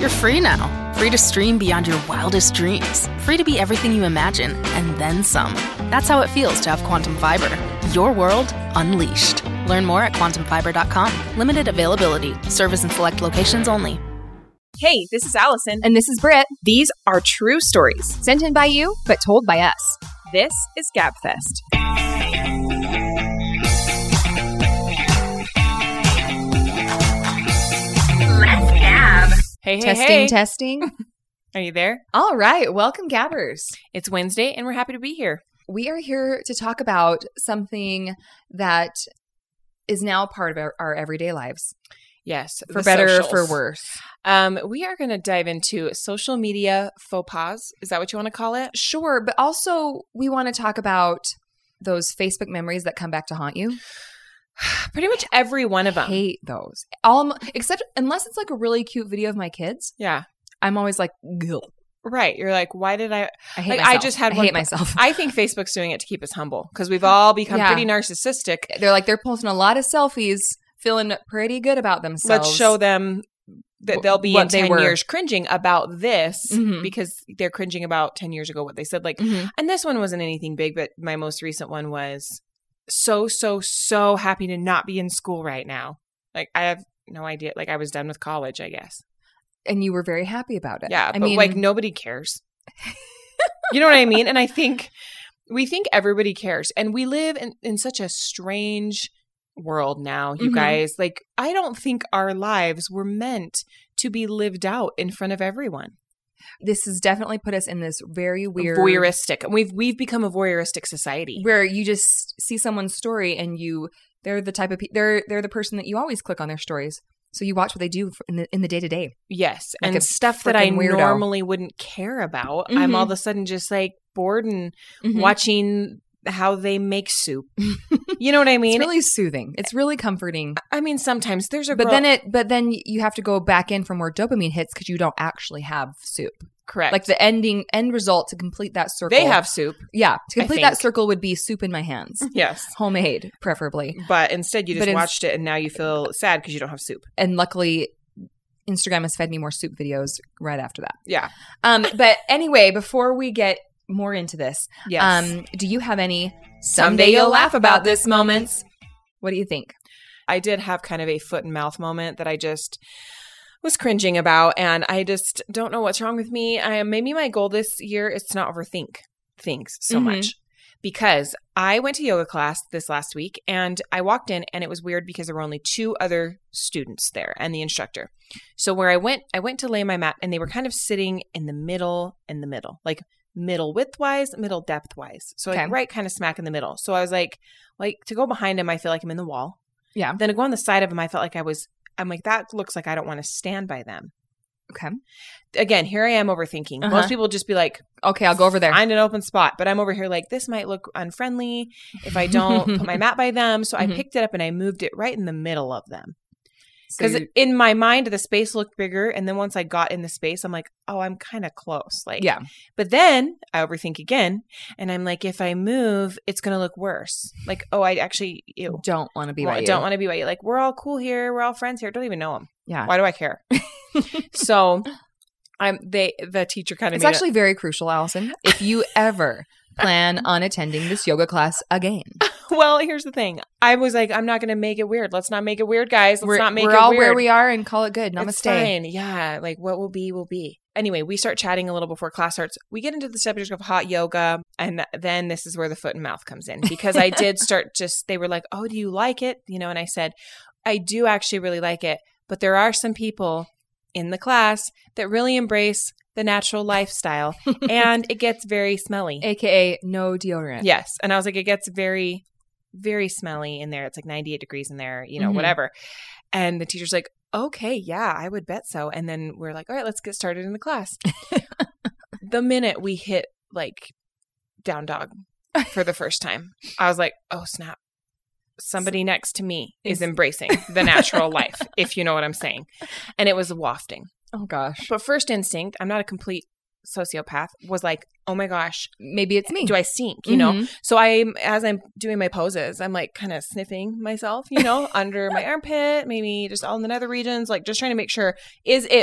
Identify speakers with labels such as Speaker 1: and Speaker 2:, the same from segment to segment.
Speaker 1: You're free now. Free to stream beyond your wildest dreams. Free to be everything you imagine, and then some. That's how it feels to have Quantum Fiber. Your world unleashed. Learn more at quantumfiber.com. Limited availability. Service in select locations only.
Speaker 2: Hey, this is Allison.
Speaker 3: And this is Britt.
Speaker 2: These are true stories.
Speaker 3: Sent in by you, but told by us.
Speaker 2: This is GabFest.
Speaker 4: Let's gab.
Speaker 2: Hey.
Speaker 3: Testing.
Speaker 2: Are you there?
Speaker 3: All right. Welcome, Gabbers.
Speaker 2: It's Wednesday, and we're happy to be here.
Speaker 3: We are here to talk about something that is now part of our everyday lives.
Speaker 2: Yes.
Speaker 3: For better or for worse.
Speaker 2: We are going to dive into social media faux pas. Is that what you want to call it?
Speaker 3: Sure. But also, we want to talk about those Facebook memories that come back to haunt you.
Speaker 2: Pretty much every one of them.
Speaker 3: I hate those. Except unless it's like a really cute video of my kids.
Speaker 2: Yeah.
Speaker 3: I'm always like, gulp.
Speaker 2: Right. You're like, why did I
Speaker 3: hate
Speaker 2: like,
Speaker 3: myself.
Speaker 2: I just had
Speaker 3: I
Speaker 2: one.
Speaker 3: hate myself.
Speaker 2: I think Facebook's doing it to keep us humble because we've all become pretty narcissistic.
Speaker 3: They're posting a lot of selfies, feeling pretty good about themselves.
Speaker 2: Let's show them that they'll be in 10
Speaker 3: were.
Speaker 2: years cringing about this because they're cringing about 10 years ago what they said. And this one wasn't anything big, but my most recent one was so happy to not be in school right now. Like, I have no idea. Like, I was done with college, I guess.
Speaker 3: And you were very happy about it.
Speaker 2: Yeah, but nobody cares. You know what I mean? And I think we think everybody cares. And we live in such a strange world now, you guys. Like, I don't think our lives were meant to be lived out in front of everyone.
Speaker 3: This has definitely put us in this very weird
Speaker 2: voyeuristic. We've become a voyeuristic society
Speaker 3: where you just see someone's story and they're the type of they're the person that you always click on their stories. So you watch what they do in the day to day.
Speaker 2: Yes,
Speaker 3: like
Speaker 2: and stuff that I
Speaker 3: weirdo.
Speaker 2: Normally wouldn't care about. I'm all of a sudden just like bored and watching how they make soup. You know what I mean?
Speaker 3: It's really soothing. It's really comforting.
Speaker 2: I mean, sometimes there's a
Speaker 3: but then you have to go back in from where dopamine hits because you don't actually have soup.
Speaker 2: Correct.
Speaker 3: Like the end result to complete that circle.
Speaker 2: They have soup.
Speaker 3: Yeah. To complete that circle would be soup in my hands.
Speaker 2: Yes.
Speaker 3: Homemade, preferably.
Speaker 2: But instead you just watched it and now you feel sad because you don't have soup.
Speaker 3: And luckily, Instagram has fed me more soup videos right after that.
Speaker 2: Yeah.
Speaker 3: But anyway, before we get more into this, do you have any someday you'll laugh about this moments? What do you think?
Speaker 2: I did have kind of a foot and mouth moment that I just was cringing about, and I just don't know what's wrong with me. Maybe my goal this year is to not overthink things so much, because I went to yoga class this last week and I walked in and it was weird because there were only 2 other students there and the instructor. So where I went to lay my mat and they were kind of sitting in the middle, like middle width-wise, middle depth-wise. So like right kind of smack in the middle. So I was like to go behind him, I feel like I'm in the wall.
Speaker 3: Yeah.
Speaker 2: Then to go on the side of him, I felt like I'm like, that looks like I don't want to stand by them.
Speaker 3: Okay.
Speaker 2: Again, here I am overthinking. Most people just be like,
Speaker 3: okay, I'll go over there.
Speaker 2: Find an open spot. But I'm over here like, this might look unfriendly if I don't put my mat by them. So I picked it up and I moved it right in the middle of them. Because in my mind, the space looked bigger. And then once I got in the space, I'm like, oh, I'm kind of close. Like, yeah. But then I overthink again. And I'm like, if I move, it's going to look worse. Like, oh, I actually
Speaker 3: don't want to be by you.
Speaker 2: I don't want to be by you. Like, we're all cool here. We're all friends here. Don't even know them.
Speaker 3: Yeah.
Speaker 2: Why do I care? So the teacher kind of
Speaker 3: It's actually very crucial, Allison. If you ever plan on attending this yoga class again.
Speaker 2: Well, here's the thing. I was like, I'm not going to make it weird. Let's not make it weird, guys. We're
Speaker 3: all where we are and call it good. Namaste.
Speaker 2: It's fine. Yeah. Like what will be, will be. Anyway, we start chatting a little before class starts. We get into the subject of hot yoga. And then this is where the foot and mouth comes in. Because I did start they were like, oh, do you like it? And I said, I do actually really like it. But there are some people in the class that really embrace the natural lifestyle. And it gets very smelly.
Speaker 3: AKA no deodorant.
Speaker 2: Yes. And I was like, it gets very, very smelly in there. It's like 98 degrees in there, whatever. And the teacher's like, okay, yeah, I would bet so. And then we're like, all right, let's get started in the class. The minute we hit like down dog for the first time, I was like, oh, snap. Somebody next to me is embracing the natural life, if you know what I'm saying. And it was wafting.
Speaker 3: Oh, gosh.
Speaker 2: But first instinct, I'm not a complete sociopath, was like, oh my gosh,
Speaker 3: maybe it's me.
Speaker 2: Do I sink? You know? So as I'm doing my poses, I'm like kind of sniffing myself, under my armpit, maybe just all in the nether regions, like just trying to make sure, is it me?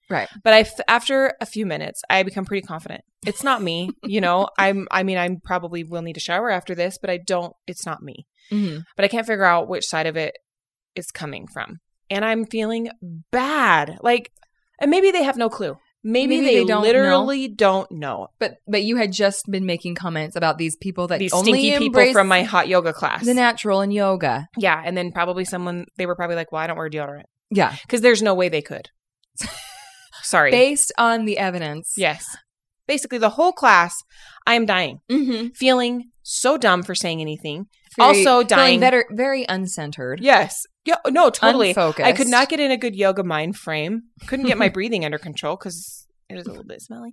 Speaker 3: Right.
Speaker 2: But after a few minutes, I become pretty confident. It's not me, you know. I probably will need a shower after this, but it's not me.
Speaker 3: Mm-hmm.
Speaker 2: But I can't figure out which side of it is coming from. And I'm feeling bad. Like, and maybe they have no clue. Maybe they literally don't know.
Speaker 3: But you had just been making comments about these people that
Speaker 2: these
Speaker 3: only
Speaker 2: stinky people from my hot yoga class.
Speaker 3: The natural in yoga.
Speaker 2: Yeah. And then probably they were probably like, well, I don't wear deodorant.
Speaker 3: Yeah.
Speaker 2: Because there's no way they could. Sorry.
Speaker 3: Based on the evidence.
Speaker 2: Yes. Basically, the whole class, I am dying.
Speaker 3: Mm-hmm.
Speaker 2: Feeling so dumb for saying anything.
Speaker 3: Feeling
Speaker 2: dying.
Speaker 3: Very, very uncentered.
Speaker 2: Yes. Yeah, no, totally.
Speaker 3: Unfocused.
Speaker 2: I could not get in a good yoga mind frame. Couldn't get my breathing under control because it was a little bit smelly.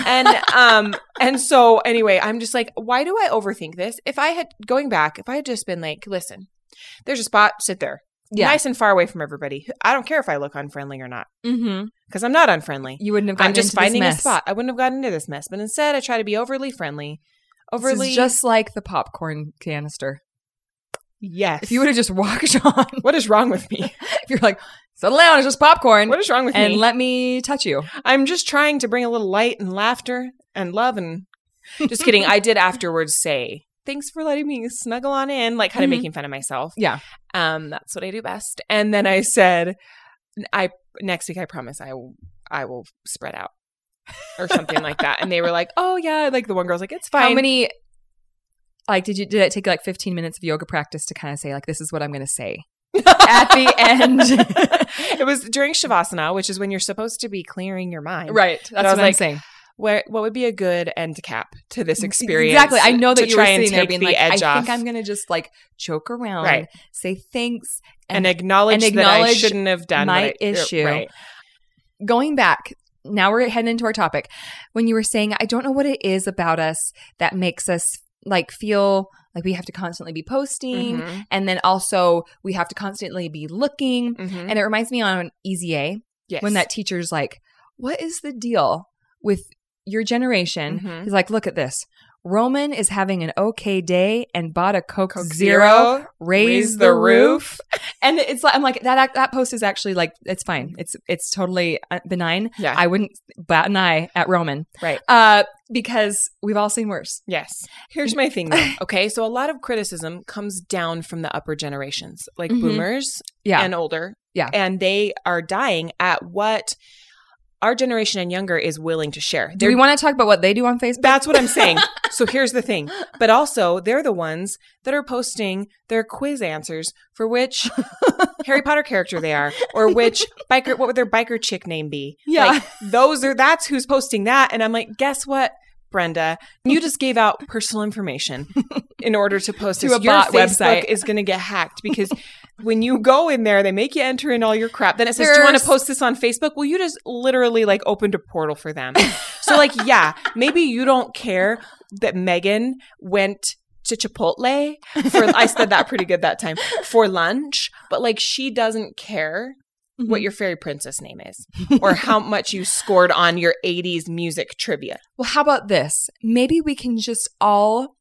Speaker 2: And so anyway, I'm just like, why do I overthink this? If I had just been like, listen, there's a spot, sit there. Yeah. Nice and far away from everybody. I don't care if I look unfriendly or not.
Speaker 3: Mm-hmm.
Speaker 2: Because I'm not unfriendly.
Speaker 3: You wouldn't have gotten into this mess. I'm just finding a spot.
Speaker 2: I wouldn't have gotten into this mess. But instead, I try to be overly friendly.
Speaker 3: This is just like the popcorn canister.
Speaker 2: Yes.
Speaker 3: If you would have just walked on.
Speaker 2: What is wrong with me?
Speaker 3: If you're like, settle down, it's just popcorn.
Speaker 2: What is wrong with me?
Speaker 3: And let me touch you.
Speaker 2: I'm just trying to bring a little light and laughter and love and just kidding. I did afterwards say, thanks for letting me snuggle on in, like kind of making fun of myself.
Speaker 3: Yeah.
Speaker 2: That's what I do best. And then I said, next week, I promise I will spread out or something like that. And they were like, oh yeah. Like the one girl's like, it's fine.
Speaker 3: How many, like, did it take like 15 minutes of yoga practice to kind of say like, this is what I'm going to say at the end?
Speaker 2: It was during Shavasana, which is when you're supposed to be clearing your mind.
Speaker 3: Right. That's what I'm saying.
Speaker 2: What would be a good end cap to this experience?
Speaker 3: Exactly. I know that you were sitting there being like, I think
Speaker 2: off.
Speaker 3: I'm going to just like choke around,
Speaker 2: right.
Speaker 3: say thanks,
Speaker 2: and acknowledge that I shouldn't have done
Speaker 3: my issue.
Speaker 2: Right.
Speaker 3: Going back, now we're heading into our topic. When you were saying, I don't know what it is about us that makes us like feel like we have to constantly be posting, and then also we have to constantly be looking. And it reminds me on Easy A, when that teacher's like, what is the deal with your generation? He's like, look at this. Roman is having an okay day and bought a Coke Zero, raise the roof. And it's like, I'm like, that post is actually like, it's fine. It's totally benign.
Speaker 2: Yeah.
Speaker 3: I wouldn't bat an eye at Roman.
Speaker 2: Right.
Speaker 3: Because we've all seen worse.
Speaker 2: Yes. Here's my thing though. Okay. So a lot of criticism comes down from the upper generations, like boomers and older.
Speaker 3: Yeah.
Speaker 2: And they are dying at what our generation and younger is willing to share.
Speaker 3: Do we want to talk about what they do on Facebook?
Speaker 2: That's what I'm saying. So here's the thing. But also, they're the ones that are posting their quiz answers for which Harry Potter character they are, or which biker, what would their biker chick name be?
Speaker 3: Yeah.
Speaker 2: Like, that's who's posting that. And I'm like, guess what, Brenda? You just gave out personal information in order to post this.
Speaker 3: To a bot
Speaker 2: Your
Speaker 3: website
Speaker 2: Facebook is going to get hacked because when you go in there, they make you enter in all your crap. Then it says, do you want to post this on Facebook? Well, you just literally like opened a portal for them. So like, yeah, maybe you don't care that Megan went to Chipotle I said that pretty good that time, for lunch, but like she doesn't care what your fairy princess name is or how much you scored on your 80s music trivia.
Speaker 3: Well, how about this? Maybe we can just all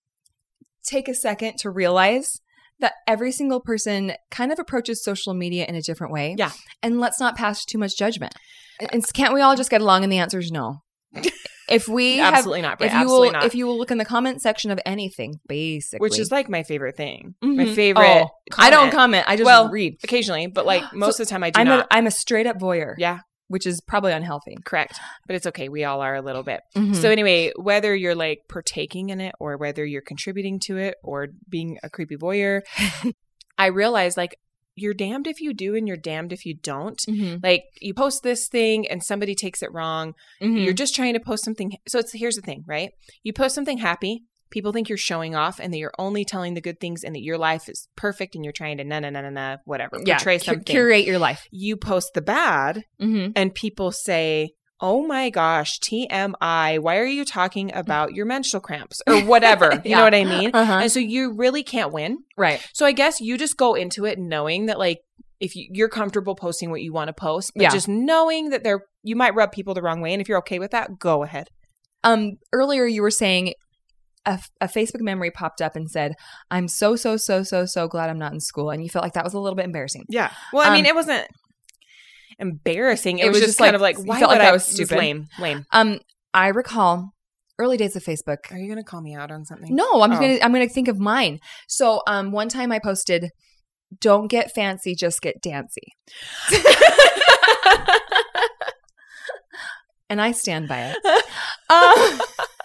Speaker 3: take a second to realize that every single person kind of approaches social media in a different way.
Speaker 2: Yeah.
Speaker 3: And let's not pass too much judgment. And can't we all just get along? And the answer is no. If we
Speaker 2: absolutely not, Bray, absolutely not.
Speaker 3: If you will look in the comment section of anything, basically,
Speaker 2: which is like my favorite thing, my favorite.
Speaker 3: I don't comment. I just read
Speaker 2: occasionally, but like most of the time I do not.
Speaker 3: I'm a straight up voyeur.
Speaker 2: Yeah.
Speaker 3: Which is probably unhealthy.
Speaker 2: Correct. But it's okay. We all are a little bit. So anyway, whether you're like partaking in it or whether you're contributing to it or being a creepy voyeur, I realize like you're damned if you do and you're damned if you don't. Like you post this thing and somebody takes it wrong. You're just trying to post something. So here's the thing, right? You post something happy. People think you're showing off and that you're only telling the good things and that your life is perfect and you're trying to whatever.
Speaker 3: Yeah,
Speaker 2: portray something.
Speaker 3: Curate your life.
Speaker 2: You post the bad and people say, oh my gosh, TMI, why are you talking about your menstrual cramps or whatever? You know what I mean? And so you really can't win.
Speaker 3: Right.
Speaker 2: So I guess you just go into it knowing that like if you're comfortable posting what you want to post, but just knowing that you might rub people the wrong way. And if you're okay with that, go ahead.
Speaker 3: Earlier you were saying a Facebook memory popped up and said, I'm so glad I'm not in school. And you felt like that was a little bit embarrassing.
Speaker 2: Yeah. Well, I mean, it wasn't embarrassing. It was just kind of like, why would
Speaker 3: like
Speaker 2: I?
Speaker 3: That was stupid.
Speaker 2: Lame.
Speaker 3: I recall early days of Facebook.
Speaker 2: Are you going to call me out on something?
Speaker 3: No, I'm gonna think of mine. So one time I posted, "Don't get fancy, just get dancy," and I stand by it.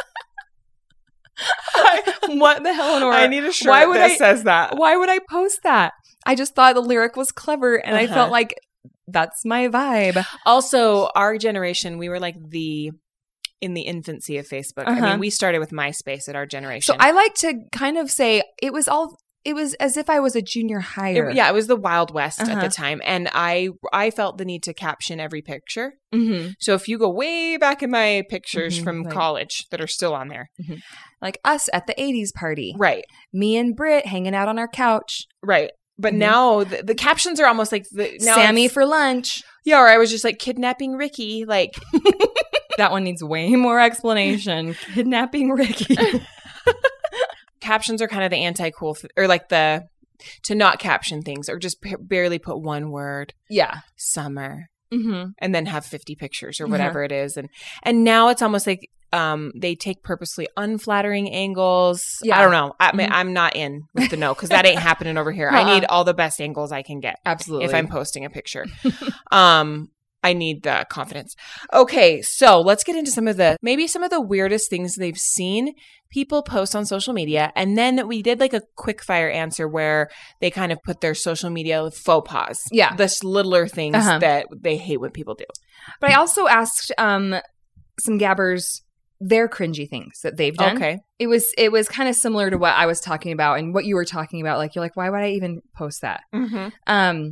Speaker 3: What the hell, Nora?
Speaker 2: I need a shirt that says that.
Speaker 3: Why would I post that? I just thought the lyric was clever, and I felt like that's my vibe.
Speaker 2: Also, our generation, we were like in the infancy of Facebook. I mean, we started with MySpace at our generation.
Speaker 3: So I like to kind of say it was as if I was a junior higher.
Speaker 2: It was the Wild West at the time. And I felt the need to caption every picture. Mm-hmm. So if you go way back in my pictures from college that are still on there.
Speaker 3: Mm-hmm. Like us at the 80s party.
Speaker 2: Right.
Speaker 3: Me and Britt hanging out on our couch.
Speaker 2: Right. But now the captions are almost like
Speaker 3: Sammy for lunch.
Speaker 2: Yeah, or I was just like kidnapping Ricky. Like
Speaker 3: that one needs way more explanation. Kidnapping Ricky.
Speaker 2: Captions are kind of the anti-cool or like to not caption things or just barely put one word.
Speaker 3: Yeah.
Speaker 2: Summer. Mm-hmm. And then have 50 pictures or whatever it is. And now it's almost like they take purposely unflattering angles. Yeah. I don't know. I'm not in with the no because that ain't happening over here. I need all the best angles I can get.
Speaker 3: Absolutely.
Speaker 2: If I'm posting a picture. I need the confidence. Okay, so let's get into some of the weirdest things they've seen people post on social media. And then we did like a quick fire answer where they kind of put their social media faux pas.
Speaker 3: Yeah.
Speaker 2: The littler things that they hate when people do.
Speaker 3: But I also asked some gabbers their cringy things that they've done.
Speaker 2: Okay.
Speaker 3: It was kind of similar to what I was talking about and what you were talking about. Like, you're like, why would I even post that? Mm-hmm.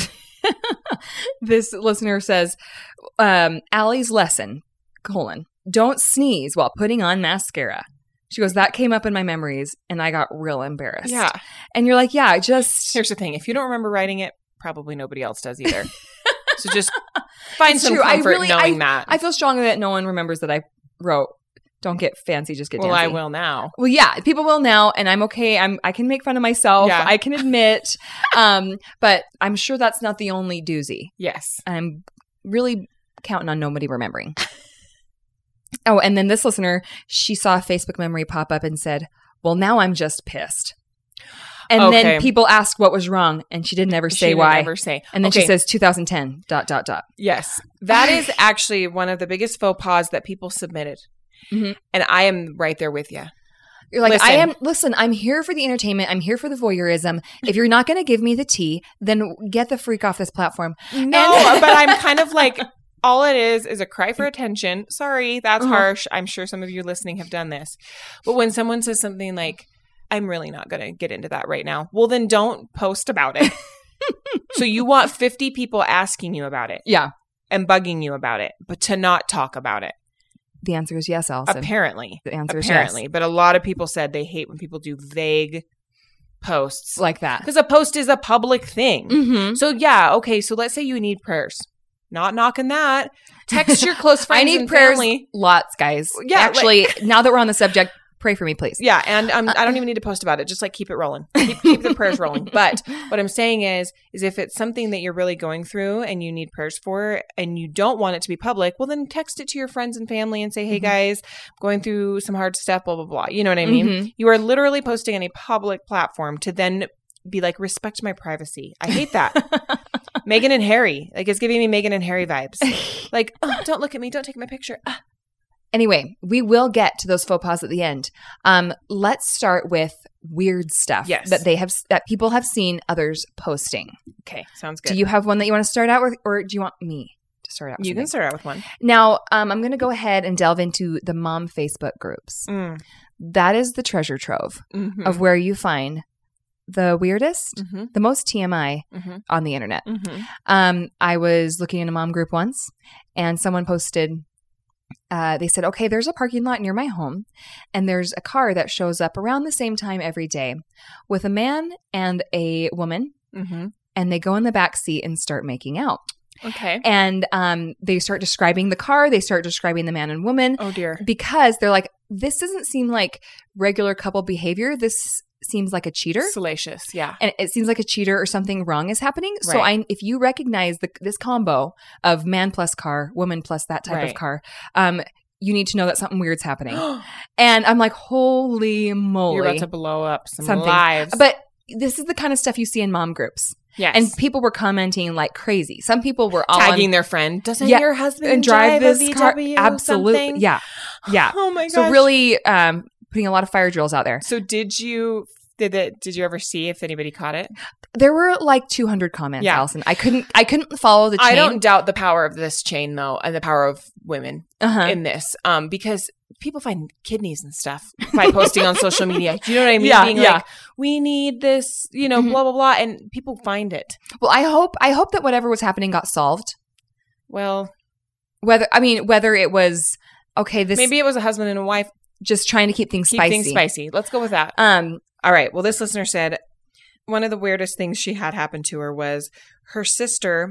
Speaker 3: This listener says, Allie's lesson, don't sneeze while putting on mascara. She goes, that came up in my memories and I got real embarrassed.
Speaker 2: Yeah.
Speaker 3: And you're like, yeah, here's
Speaker 2: the thing. If you don't remember writing it, probably nobody else does either. So just find some comfort knowing that.
Speaker 3: I feel strongly that no one remembers that I wrote, don't get fancy, just get dancy.
Speaker 2: Well, I will now.
Speaker 3: Well, yeah, people will now, and I'm okay. I can make fun of myself. Yeah. I can admit. But I'm sure that's not the only doozy.
Speaker 2: Yes.
Speaker 3: I'm really counting on nobody remembering. Oh, and then this listener, she saw a Facebook memory pop up and said, well, now I'm just pissed. And then people ask what was wrong, and she didn't ever say why. And then she says 2010, ...
Speaker 2: Yes. That is actually one of the biggest faux pas that people submitted. Mm-hmm. And I am right there with you.
Speaker 3: You're like, I'm here for the entertainment. I'm here for the voyeurism. If you're not going to give me the tea, then get the freak off this platform.
Speaker 2: No, but I'm kind of like, all it is a cry for attention. Sorry, that's harsh. I'm sure some of you listening have done this. But when someone says something like, I'm really not going to get into that right now. Well, then don't post about it. So you want 50 people asking you about it.
Speaker 3: Yeah.
Speaker 2: And bugging you about it, but to not talk about it.
Speaker 3: The answer is yes, Allison.
Speaker 2: Apparently.
Speaker 3: The answer is yes.
Speaker 2: But a lot of people said they hate when people do vague posts.
Speaker 3: Like that.
Speaker 2: Because a post is a public thing. Mm-hmm. So yeah, okay, so let's say you need prayers. Not knocking that. Text your close friends
Speaker 3: I need
Speaker 2: and
Speaker 3: prayers
Speaker 2: family.
Speaker 3: Lots, guys. Yeah, actually, now that we're on the subject, pray for me, please.
Speaker 2: Yeah, and I don't even need to post about it. Just like keep it rolling. Keep the prayers rolling. But what I'm saying is if it's something that you're really going through and you need prayers for and you don't want it to be public, well, then text it to your friends and family and say, hey, guys, I'm going through some hard stuff, blah, blah, blah. You know what I mean? Mm-hmm. You are literally posting on a public platform to then be like, respect my privacy. I hate that. Meghan and Harry. Like, it's giving me Meghan and Harry vibes. Like, oh, don't look at me. Don't take my picture.
Speaker 3: Anyway, we will get to those faux pas at the end. Let's start with weird stuff that people have seen others posting.
Speaker 2: Okay, sounds good.
Speaker 3: Do you have one that you want to start out with, or do you want me to start out with
Speaker 2: You can start out with one.
Speaker 3: Now, I'm going to go ahead and delve into the mom Facebook groups. That is the treasure trove of where you find the weirdest, the most TMI on the internet. I was looking in a mom group once, and someone posted... they said, okay, there's a parking lot near my home, and there's a car that shows up around the same time every day with a man and a woman, and they go in the back seat and start making out.
Speaker 2: Okay.
Speaker 3: And they start describing the car. They start describing the man and woman.
Speaker 2: Oh, dear.
Speaker 3: Because they're like, this doesn't seem like regular couple behavior. This seems like a cheater.
Speaker 2: Salacious, yeah.
Speaker 3: And it seems like a cheater or something wrong is happening. So
Speaker 2: Right.
Speaker 3: if you recognize this combo of man plus car, woman plus that type of
Speaker 2: Right.
Speaker 3: car, you need to know that something weird's happening. And I'm like, holy moly.
Speaker 2: You're about to blow up some
Speaker 3: Something.
Speaker 2: lives.
Speaker 3: But this is the kind of stuff you see in mom groups.
Speaker 2: yes.
Speaker 3: And people were commenting like crazy. Some people were all
Speaker 2: tagging their friend. Doesn't
Speaker 3: Yeah,
Speaker 2: your husband
Speaker 3: and drive
Speaker 2: a
Speaker 3: this car.
Speaker 2: VW
Speaker 3: Absolutely.
Speaker 2: something?
Speaker 3: Yeah. Yeah.
Speaker 2: Oh my gosh.
Speaker 3: So really putting a lot of fire drills out there.
Speaker 2: So did you ever see if anybody caught it?
Speaker 3: There were like 200 comments,
Speaker 2: Yeah.
Speaker 3: Allison. I couldn't follow the chain.
Speaker 2: I don't doubt the power of this chain though, and the power of women in this. Because people find kidneys and stuff by posting on social media. Do you know what I mean?
Speaker 3: Yeah,
Speaker 2: Being
Speaker 3: yeah.
Speaker 2: like, we need this, blah, blah, blah. And people find it.
Speaker 3: Well, I hope that whatever was happening got solved.
Speaker 2: Well,
Speaker 3: Whether it was okay, this
Speaker 2: maybe it was a husband and a wife.
Speaker 3: just trying to keep things
Speaker 2: Keep
Speaker 3: spicy.
Speaker 2: things spicy. Let's go with that. All right. Well, this listener said one of the weirdest things she had happen to her was her sister.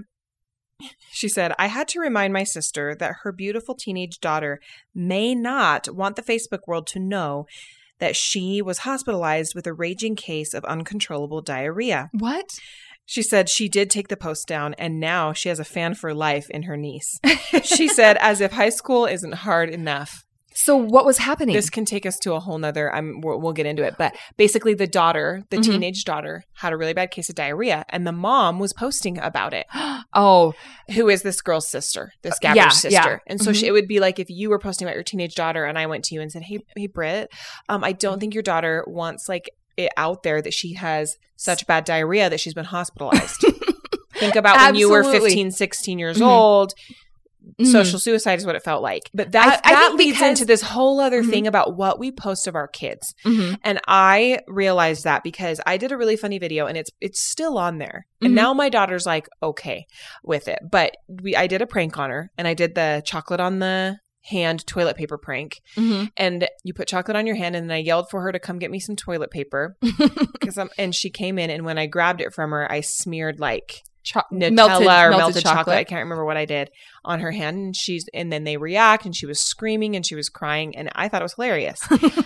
Speaker 2: She said, I had to remind my sister that her beautiful teenage daughter may not want the Facebook world to know that she was hospitalized with a raging case of uncontrollable diarrhea.
Speaker 3: What?
Speaker 2: She said she did take the post down, and now she has a fan for life in her niece. She said, as if high school isn't hard enough.
Speaker 3: So what was happening?
Speaker 2: This can take us to a whole nother, we'll get into it. But basically the daughter, the teenage daughter, had a really bad case of diarrhea, and the mom was posting about it.
Speaker 3: Oh,
Speaker 2: Who is this girl's sister, this Gabber's
Speaker 3: yeah,
Speaker 2: sister.
Speaker 3: yeah.
Speaker 2: And so it would be like if you were posting about your teenage daughter and I went to you and said, hey Britt, I don't think your daughter wants like it out there that she has such bad diarrhea that she's been hospitalized. Think about when you were
Speaker 3: Absolutely.
Speaker 2: 15, 16 years old. Social suicide is what it felt like. But that
Speaker 3: I think
Speaker 2: leads
Speaker 3: because-
Speaker 2: into this whole other thing about what we post of our kids. And I realized that because I did a really funny video and it's still on there. And now my daughter's like, okay with it. But I did a prank on her, and I did the chocolate on the hand toilet paper prank. And you put chocolate on your hand, and then I yelled for her to come get me some toilet paper. And she came in, and when I grabbed it from her, I smeared like Nutella or melted chocolate. I can't remember what I did on her hand. And then they react, and she was screaming and she was crying, and I thought it was hilarious.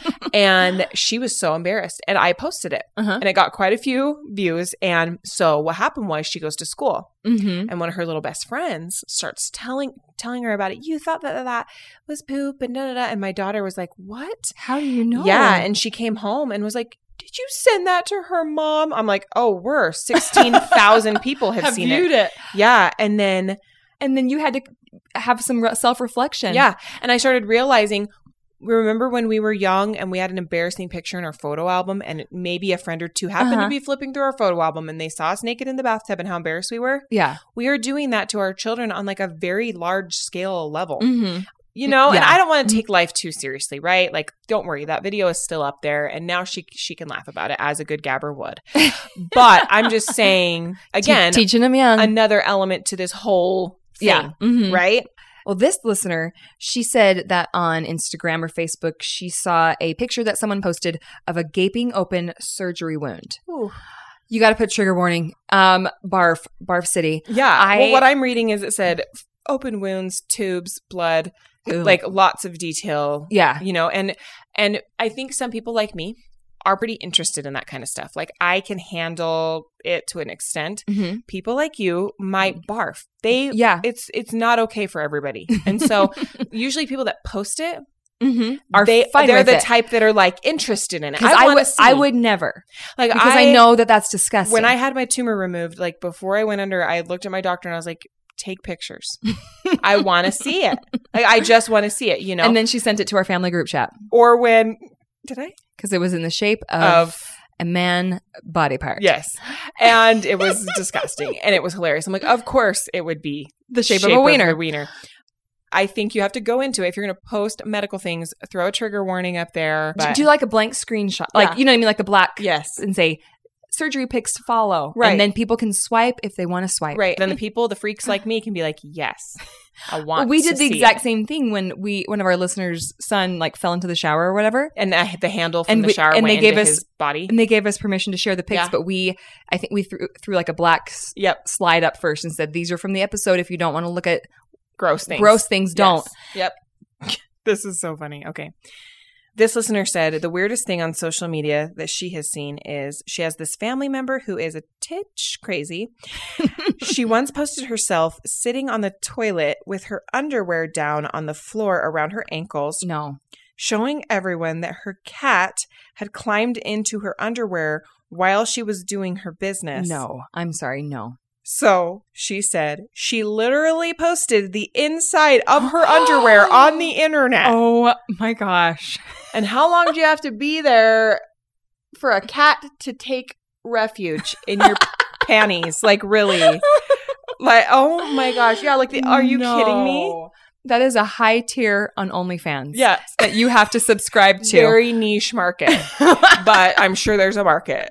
Speaker 2: And she was so embarrassed, and I posted it, and it got quite a few views. And so what happened was she goes to school, and one of her little best friends starts telling her about it. You thought that was poop and da da da. And my daughter was like, "What?
Speaker 3: How do you know?
Speaker 2: Yeah." And she came home and was like, did you send that to her mom? I'm like, oh, we're 16,000 people have seen
Speaker 3: viewed it.
Speaker 2: Yeah. And then
Speaker 3: you had to have some self-reflection.
Speaker 2: Yeah. And I started realizing, remember when we were young and we had an embarrassing picture in our photo album, and maybe a friend or two happened to be flipping through our photo album and they saw us naked in the bathtub and how embarrassed we were?
Speaker 3: Yeah.
Speaker 2: We are doing that to our children on like a very large scale level. And
Speaker 3: Yeah.
Speaker 2: I don't want to take life too seriously, right? Like, don't worry. That video is still up there, and now she can laugh about it as a good Gabber would. But I'm just saying, again,
Speaker 3: teaching them young.
Speaker 2: another element to this whole thing, right?
Speaker 3: Well, this listener, she said that on Instagram or Facebook, she saw a picture that someone posted of a gaping open surgery wound.
Speaker 2: Ooh.
Speaker 3: You got to put trigger warning. Barf City.
Speaker 2: Yeah. Well, what I'm reading is it said open wounds, tubes, blood, like lots of detail.
Speaker 3: Yeah.
Speaker 2: And I think some people like me are pretty interested in that kind of stuff. Like, I can handle it to an extent. People like you might barf. It's not okay for everybody. And so usually people that post it, they're the type that are like interested in it.
Speaker 3: I would never,
Speaker 2: like,
Speaker 3: because I know that that's disgusting.
Speaker 2: When I had my tumor removed, like before I went under, I looked at my doctor and I was like, take pictures. I want to see it. Like, I just want to see it,
Speaker 3: And then she sent it to our family group chat.
Speaker 2: Or when, did I?
Speaker 3: Because it was in the shape of a man body part.
Speaker 2: Yes. And it was disgusting. And it was hilarious. I'm like, of course it would be
Speaker 3: the shape of a wiener.
Speaker 2: I think you have to go into it. If you're going to post medical things, throw a trigger warning up there. But
Speaker 3: do like a blank screenshot. Like, you know what I mean? Like the black.
Speaker 2: Yes.
Speaker 3: And say, surgery pics follow.
Speaker 2: Right.
Speaker 3: And then people can swipe if they want to swipe.
Speaker 2: Right. Then the freaks like me can be like, yes, I want
Speaker 3: we did
Speaker 2: to
Speaker 3: the
Speaker 2: see
Speaker 3: exact
Speaker 2: it.
Speaker 3: same thing when one of our listeners' son like fell into the shower or whatever.
Speaker 2: And the handle from the shower went into his body.
Speaker 3: And they gave us permission to share the pics,
Speaker 2: Yeah.
Speaker 3: but I think we threw like a black slide up first and said, these are from the episode. If you don't want to look at
Speaker 2: gross things,
Speaker 3: don't.
Speaker 2: Yes. Yep. This is so funny. Okay. This listener said the weirdest thing on social media that she has seen is she has this family member who is a titch crazy. She once posted herself sitting on the toilet with her underwear down on the floor around her ankles.
Speaker 3: No.
Speaker 2: Showing everyone that her cat had climbed into her underwear while she was doing her business.
Speaker 3: No. I'm sorry. No.
Speaker 2: So she said she literally posted the inside of her underwear on the internet.
Speaker 3: Oh my gosh.
Speaker 2: And how long do you have to be there for a cat to take refuge in your panties? Like, really? Like, oh my gosh. Yeah, like, are you kidding me?
Speaker 3: That is a high tier on OnlyFans.
Speaker 2: Yes.
Speaker 3: That you have to subscribe to.
Speaker 2: Very niche market. But I'm sure there's a market.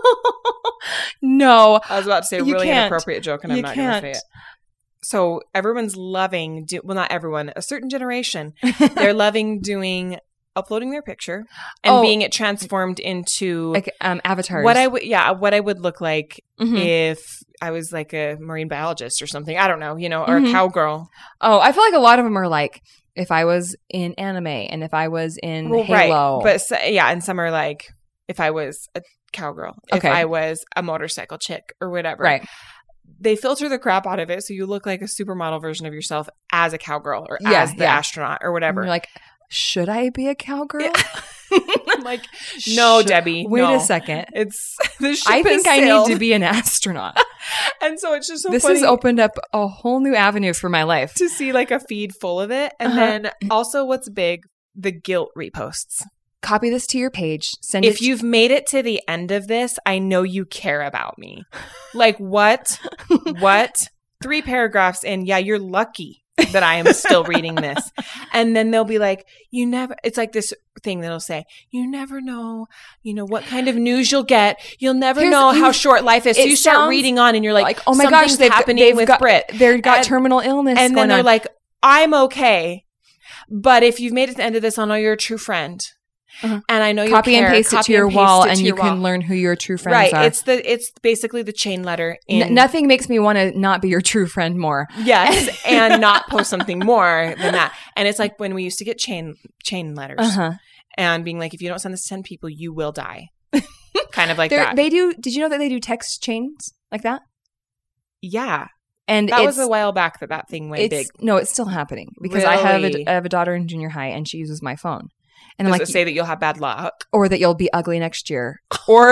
Speaker 3: No.
Speaker 2: I was about to say a really inappropriate joke, and I'm not going to say it. So everyone's loving, well, not everyone, a certain generation, they're loving uploading their picture and being it transformed into
Speaker 3: like avatars.
Speaker 2: What I would look like if I was like a marine biologist or something. I don't know, or a cowgirl.
Speaker 3: Oh, I feel like a lot of them are like if I was in anime and if I was in Halo.
Speaker 2: Right. But and some are like if I was a cowgirl, if I was a motorcycle chick or whatever.
Speaker 3: Right.
Speaker 2: They filter the crap out of it so you look like a supermodel version of yourself as a cowgirl or as the astronaut or whatever.
Speaker 3: And you're like, should I be a cowgirl?
Speaker 2: Yeah. I'm like, no, Debbie.
Speaker 3: Wait a second.
Speaker 2: I
Speaker 3: think I need to be an astronaut.
Speaker 2: And so it's just so
Speaker 3: this
Speaker 2: funny.
Speaker 3: Has opened up a whole new avenue for my life.
Speaker 2: To see like a feed full of it. And then also what's big, the guilt reposts.
Speaker 3: Copy this to your page.
Speaker 2: If you've made it to the end of this, I know you care about me. Like what? What? 3 paragraphs in. Yeah, you're lucky that I am still reading this. And then they'll be like, it's like this thing that'll say, you never know, what kind of news you'll get. You'll never know how short life is. So you start reading on and you're like
Speaker 3: oh my gosh,
Speaker 2: they've happening with Brit.
Speaker 3: They've got terminal illness.
Speaker 2: And then they're like, I'm okay. But if you've made it to the end of this, I'll know you're a true friend. And I know you
Speaker 3: copy and paste it to your wall, and you can learn who your true friends are.
Speaker 2: Right. It's basically the chain letter.
Speaker 3: Nothing makes me want to not be your true friend more.
Speaker 2: Yes, and not post something more than that. And it's like when we used to get chain letters, and being like, if you don't send this to 10 people, you will die. Kind of like that.
Speaker 3: They do. Did you know that they do text chains like that?
Speaker 2: Yeah.
Speaker 3: And
Speaker 2: that was a while back that thing went big.
Speaker 3: No, it's still happening because
Speaker 2: really?
Speaker 3: I have a daughter in junior high, and she uses my phone. And
Speaker 2: Does
Speaker 3: I'm like,
Speaker 2: it say that you'll have bad luck?
Speaker 3: Or that you'll be ugly next year. Or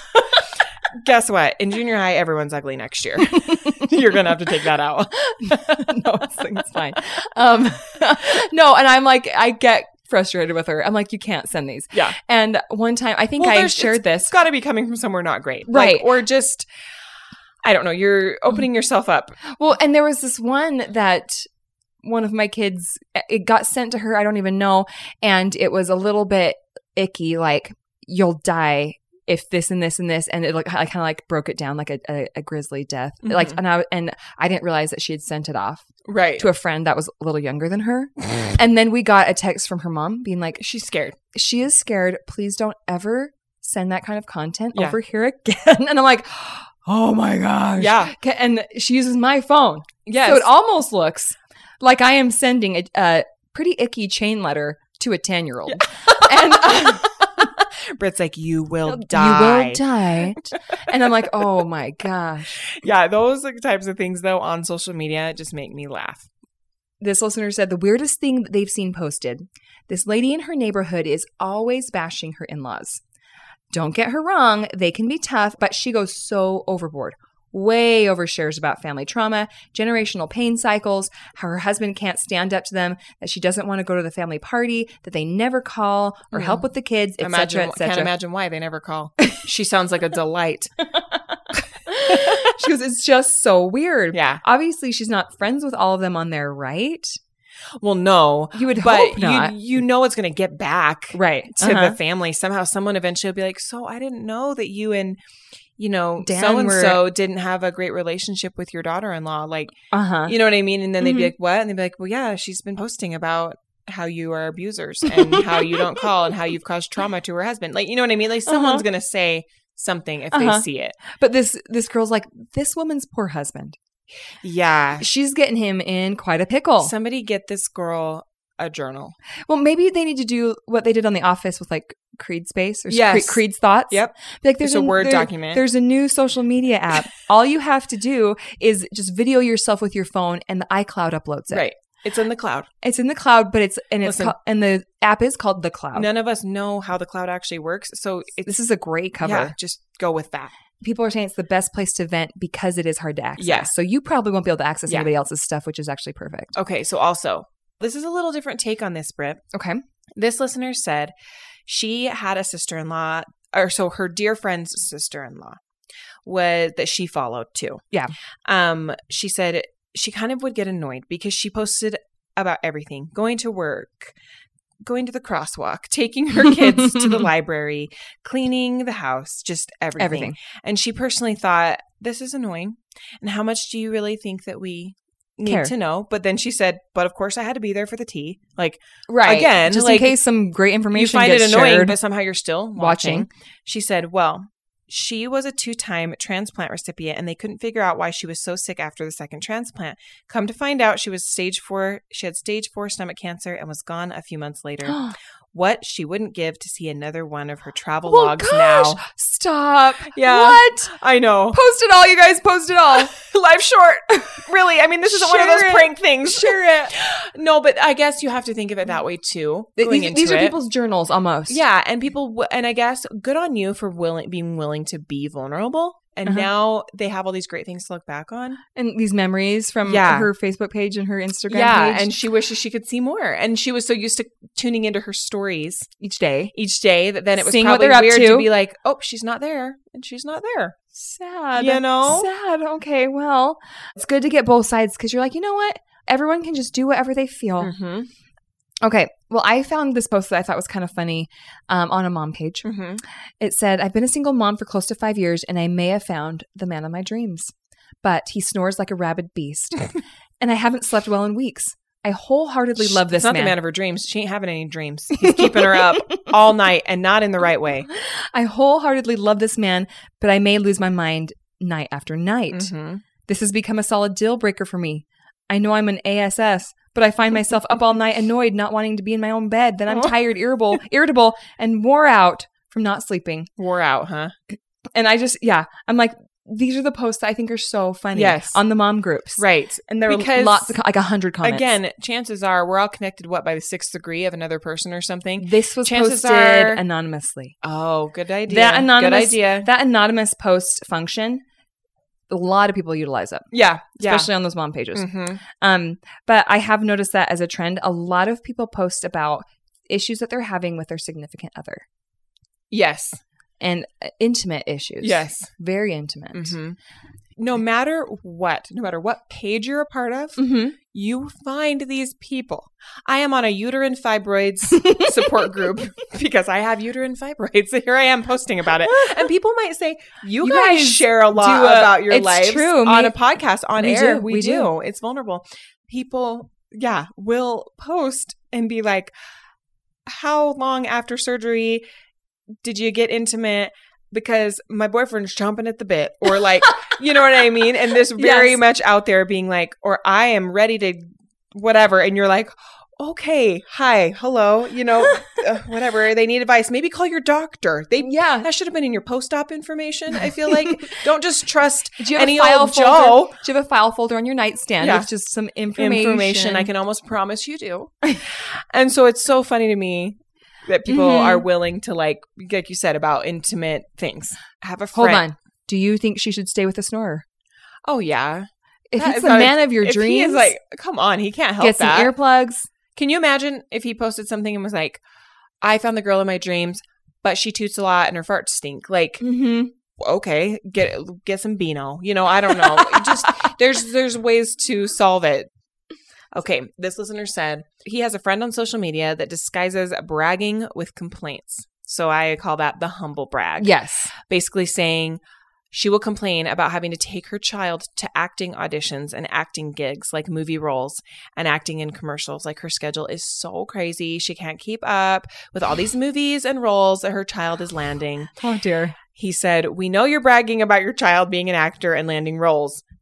Speaker 2: guess what? In junior high, everyone's ugly next year. You're going to have to take that out.
Speaker 3: No, it's fine. No, and I'm like, I get frustrated with her. I'm like, you can't send these.
Speaker 2: Yeah.
Speaker 3: And one time, I think I shared this.
Speaker 2: It's got to be coming from somewhere not great.
Speaker 3: Right.
Speaker 2: Like, or just, I don't know, you're opening yourself up.
Speaker 3: Well, and there was this one that one of my kids, it got sent to her, I don't even know, and it was a little bit icky, like, you'll die if this and this and this, and it I kind of like broke it down like a grisly death. Like, and I didn't realize that she had sent it off to a friend that was a little younger than her. And then we got a text from her mom being like,
Speaker 2: she's scared.
Speaker 3: She is scared. Please don't ever send that kind of content over here again. And I'm like, oh my gosh.
Speaker 2: Yeah.
Speaker 3: And she uses my phone.
Speaker 2: Yes.
Speaker 3: So it almost looks like I am sending a pretty icky chain letter to a 10-year-old. Yeah. And
Speaker 2: Brit's like, you will die.
Speaker 3: You will die. And I'm like, oh my gosh.
Speaker 2: Yeah, those types of things, though, on social media just make me laugh.
Speaker 3: This listener said the weirdest thing that they've seen posted. This lady in her neighborhood is always bashing her in-laws. Don't get her wrong. They can be tough, but she goes so overboard. Way overshares about family trauma, generational pain cycles, how her husband can't stand up to them, that she doesn't want to go to the family party, that they never call or help with the kids, etc., etc.
Speaker 2: Can't imagine why they never call. She sounds like a delight.
Speaker 3: She goes, it's just so weird.
Speaker 2: Yeah.
Speaker 3: Obviously, she's not friends with all of them on there, right?
Speaker 2: Well, no.
Speaker 3: You would hope not.
Speaker 2: You know it's going to get back
Speaker 3: to
Speaker 2: the family. Somehow someone eventually will be like, so I didn't know that you and Dan so-and-so didn't have a great relationship with your daughter-in-law. Like, you know what I mean? And then they'd be like, what? And they'd be like, well, yeah, she's been posting about how you are abusers and how you don't call and how you've caused trauma to her husband. Like, you know what I mean? Like, someone's going to say something if they see it.
Speaker 3: But this girl's like, this woman's poor husband.
Speaker 2: Yeah.
Speaker 3: She's getting him in quite a pickle.
Speaker 2: Somebody get this girl a journal.
Speaker 3: Well, maybe they need to do what they did on The Office with like Creed Space or
Speaker 2: Yes.
Speaker 3: Creed's Thoughts.
Speaker 2: Yep.
Speaker 3: Like there's
Speaker 2: It's a Word document.
Speaker 3: There's a new social media app. All you have to do is just video yourself with your phone, and the iCloud uploads it.
Speaker 2: Right. It's in the cloud.
Speaker 3: It's in the cloud, but
Speaker 2: Listen.
Speaker 3: and the app is called The Cloud.
Speaker 2: None of us know how the cloud actually works. So
Speaker 3: This is a great cover.
Speaker 2: Yeah, just go with that.
Speaker 3: People are saying it's the best place to vent because it is hard to access.
Speaker 2: Yeah.
Speaker 3: So you probably won't be able to access
Speaker 2: Yeah.
Speaker 3: anybody else's stuff, which is actually perfect.
Speaker 2: Okay. So also, this is a little different take on this, Britt.
Speaker 3: Okay.
Speaker 2: This listener said she had a sister-in-law, or so her dear friend's sister-in-law was that she followed too.
Speaker 3: Yeah.
Speaker 2: She said she kind of would get annoyed because she posted about everything, going to work, going to the crosswalk, taking her kids to the library, cleaning the house, just everything. And she personally thought, this is annoying. And how much do you really think that we need to know? But then she said, but of course I had to be there for the tea. Like,
Speaker 3: Right.
Speaker 2: again,
Speaker 3: just
Speaker 2: like,
Speaker 3: in case some great information
Speaker 2: you find it
Speaker 3: gets
Speaker 2: annoying,
Speaker 3: shared.
Speaker 2: but somehow you're still watching. She said, well, she was a 2-time transplant recipient, and they couldn't figure out why she was so sick after the second transplant. Come to find out, she was stage 4. She had stage 4 stomach cancer and was gone a few months later. What she wouldn't give to see another one of her travel logs now.
Speaker 3: Stop.
Speaker 2: Yeah.
Speaker 3: What?
Speaker 2: I know.
Speaker 3: Post it all, you guys. Post it all.
Speaker 2: Life short. Really. I mean, this isn't one of
Speaker 3: Share
Speaker 2: those
Speaker 3: it.
Speaker 2: prank things.
Speaker 3: Share it.
Speaker 2: No, but I guess you have to think of it that way too.
Speaker 3: These are people's journals almost.
Speaker 2: Yeah, and people, and I guess good on you for being willing to be vulnerable. And now they have all these great things to look back on.
Speaker 3: And these memories from her Facebook page and her Instagram page.
Speaker 2: And she wishes she could see more. And she was so used to tuning into her stories
Speaker 3: each day
Speaker 2: that then it was
Speaker 3: seeing what
Speaker 2: probably
Speaker 3: they're up
Speaker 2: weird
Speaker 3: to.
Speaker 2: to be like, oh, she's not there. And she's not there.
Speaker 3: Sad.
Speaker 2: You know?
Speaker 3: Sad. Okay, well, it's good to get both sides because you're like, you know what? Everyone can just do whatever they feel.
Speaker 2: Mm-hmm.
Speaker 3: Okay. Well, I found this post that I thought was kind of funny on a mom page.
Speaker 2: Mm-hmm.
Speaker 3: It said, I've been a single mom for close to 5 years, and I may have found the man of my dreams. But he snores like a rabid beast. And I haven't slept well in weeks. I wholeheartedly love this
Speaker 2: It's not
Speaker 3: man.
Speaker 2: the man of her dreams. She ain't having any dreams. He's keeping her up all night and not in the right way.
Speaker 3: I wholeheartedly love this man, but I may lose my mind night after night.
Speaker 2: Mm-hmm.
Speaker 3: This has become a solid deal breaker for me. I know I'm an ASS, but I find myself up all night annoyed, not wanting to be in my own bed. Then I'm tired, irritable, and wore out from not sleeping.
Speaker 2: Wore out, huh?
Speaker 3: And I just, I'm like, these are the posts that I think are so funny.
Speaker 2: Yes.
Speaker 3: On the mom groups.
Speaker 2: Right.
Speaker 3: And there are
Speaker 2: Because,
Speaker 3: lots of, like 100 comments.
Speaker 2: Again, chances are we're all connected, by the 6th degree of another person or something?
Speaker 3: This was
Speaker 2: Chances
Speaker 3: posted
Speaker 2: are-
Speaker 3: anonymously.
Speaker 2: Oh, good idea.
Speaker 3: Good
Speaker 2: idea.
Speaker 3: That anonymous post function, a lot of people utilize it.
Speaker 2: Yeah.
Speaker 3: Especially on those mom pages.
Speaker 2: Mm-hmm.
Speaker 3: But I have noticed that as a trend, a lot of people post about issues that they're having with their significant other.
Speaker 2: Yes.
Speaker 3: And intimate issues.
Speaker 2: Yes.
Speaker 3: Very intimate.
Speaker 2: Mm-hmm. No matter what page you're a part of,
Speaker 3: Mm-hmm.
Speaker 2: you find these people. I am on a uterine fibroids support group because I have uterine fibroids. So here I am posting about it. And people might say, you guys share a lot about your lives on a podcast, on air. We do. It's vulnerable. People, will post and be like, how long after surgery did you get intimate? Because my boyfriend's chomping at the bit, or like, you know what I mean? And this very much out there being like, or I am ready to whatever. And you're like, okay, hi, hello, whatever. They need advice. Maybe call your doctor. That should have been in your post-op information. I feel like don't just trust any old Joe.
Speaker 3: Do you have a file folder on your nightstand with just some information?
Speaker 2: I can almost promise you do. And so it's so funny to me that people are willing to, like you said, about intimate things. Have a friend.
Speaker 3: Hold on. Do you think she should stay with the snorer?
Speaker 2: Oh, yeah.
Speaker 3: If it's the man of your dreams.
Speaker 2: He is like, come on, he can't help
Speaker 3: get
Speaker 2: that.
Speaker 3: Get some earplugs.
Speaker 2: Can you imagine if he posted something and was like, I found the girl of my dreams, but she toots a lot and her farts stink. Like, okay, get some Beano. I don't know. Just there's ways to solve it. Okay, this listener said he has a friend on social media that disguises bragging with complaints. So I call that the humble brag.
Speaker 3: Yes.
Speaker 2: Basically saying she will complain about having to take her child to acting auditions and acting gigs like movie roles and acting in commercials. Like her schedule is so crazy. She can't keep up with all these movies and roles that her child is landing.
Speaker 3: Oh, dear.
Speaker 2: He said, we know you're bragging about your child being an actor and landing roles.